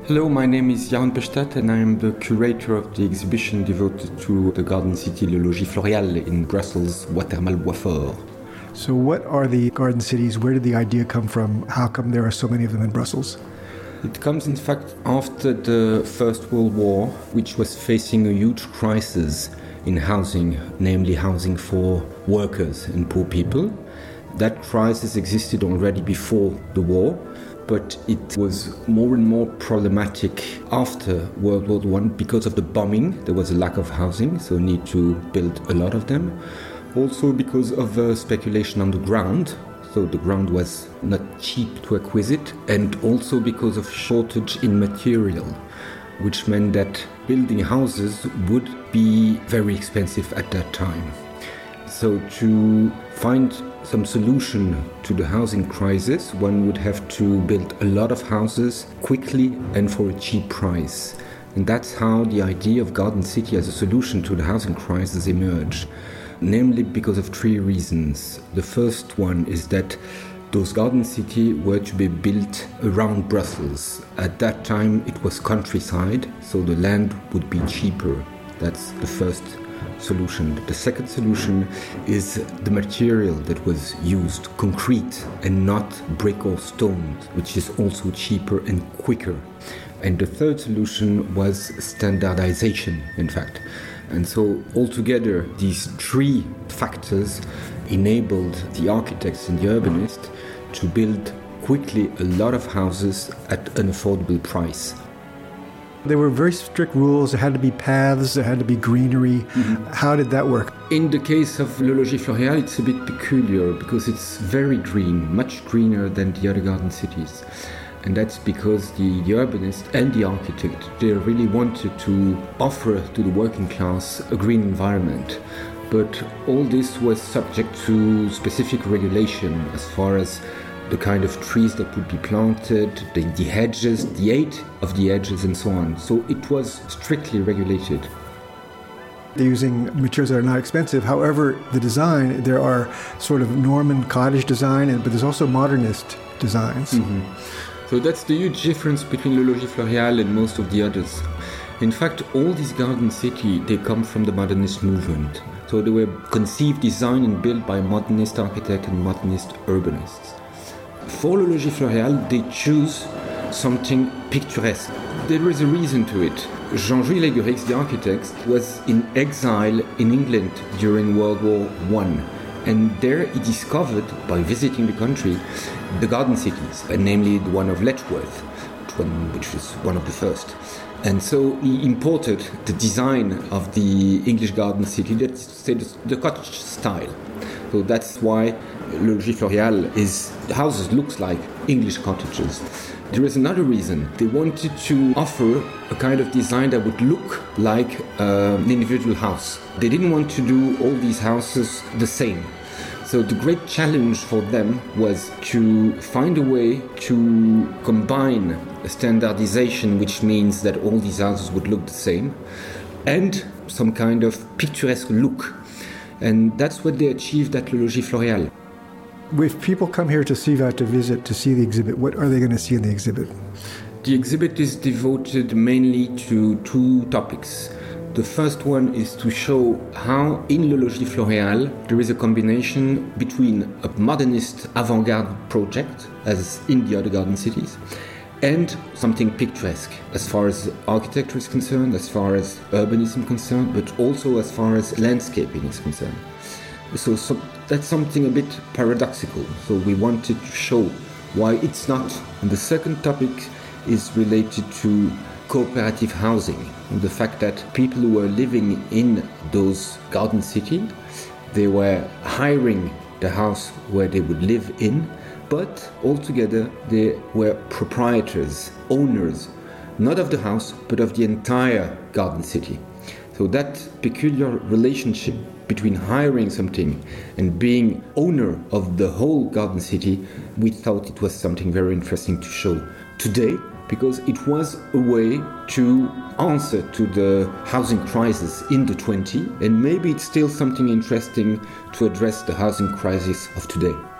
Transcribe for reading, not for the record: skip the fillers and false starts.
Hello, my name is Jaron Pechtat and I am the curator of the exhibition devoted to the garden city Le Logis Floréal in Brussels, Watermal-Boisfort. So what are the garden cities? Where did the idea come from? How come there are so many of them in Brussels? It comes, in fact, after the First World War, which was facing a huge crisis in housing, namely housing for workers and poor people. That crisis existed already before the war, but it was more and more problematic after World War I because of the bombing. There was a lack of housing, so need to build a lot of them. Also because of speculation on the ground, so the ground was not cheap to acquire, and also because of shortage in material, which meant that building houses would be very expensive at that time. So to find some solution to the housing crisis, one would have to build a lot of houses quickly and for a cheap price. And that's how the idea of Garden City as a solution to the housing crisis emerged, namely because of three reasons. The first one is that those garden cities were to be built around Brussels. At that time it was countryside, so the land would be cheaper. That's the first solution. The second solution is the material that was used, concrete and not brick or stone, which is also cheaper and quicker. And the third solution was standardization, in fact. And so altogether, these three factors enabled the architects and the urbanists to build quickly a lot of houses at an affordable price. There were very strict rules. There had to be paths, there had to be greenery. Mm-hmm. How did that work? In the case of Le Logis Floréal, it's a bit peculiar because it's very green, much greener than the other garden cities. And that's because the urbanist and the architect, they really wanted to offer to the working class a green environment. But all this was subject to specific regulation as far as the kind of trees that would be planted, the hedges, the age of the hedges and so on. So it was strictly regulated. They're using materials that are not expensive. However, the design, there are sort of Norman cottage design, but there's also modernist designs. Mm-hmm. So that's the huge difference between Le Logis Floréal and most of the others. In fact, all these garden cities, they come from the modernist movement. So they were conceived, designed and built by modernist architects and modernist urbanists. For Le Logis Floréal, they choose something picturesque. There is a reason to it. Jean-Jules Laiguerix, the architect, was in exile in England during World War I. And there he discovered, by visiting the country, the garden cities, and namely the one of Letchworth, which was one of the first. And so he imported the design of the English garden city, that's the cottage style. So that's why Le Logis Floréal the houses looks like English cottages. There is another reason. They wanted to offer a kind of design that would look like an individual house. They didn't want to do all these houses the same. So the great challenge for them was to find a way to combine a standardization, which means that all these houses would look the same, and some kind of picturesque look. And that's what they achieved at Le Logis Floréal. If people come here to Civas to visit, to see the exhibit, what are they going to see in the exhibit? The exhibit is devoted mainly to two topics. The first one is to show how in Le Logis Floréal there is a combination between a modernist avant-garde project, as in the other garden cities, and something picturesque as far as architecture is concerned, as far as urbanism is concerned, but also as far as landscaping is concerned. So that's something a bit paradoxical. So we wanted to show why it's not. And the second topic is related to cooperative housing, and the fact that people who were living in those garden cities, they were hiring the house where they would live in, but altogether they were proprietors, owners, not of the house, but of the entire garden city. So that peculiar relationship between hiring something and being owner of the whole garden city, we thought it was something very interesting to show today, because it was a way to answer to the housing crisis in the 20s, and maybe it's still something interesting to address the housing crisis of today.